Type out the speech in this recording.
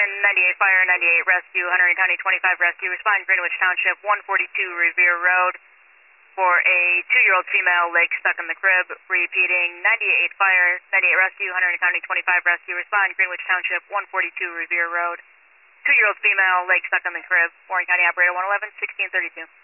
98 Fire, 98 Rescue, Hunterdon County 25 Rescue, respond Greenwich Township, 142 Revere Road, for a 2-year-old female lake stuck in the crib. Repeating, 98 Fire, 98 Rescue, Hunterdon County 25 Rescue, respond Greenwich Township, 142 Revere Road, 2-year-old female lake stuck in the crib. Warren County Operator 111, 1632.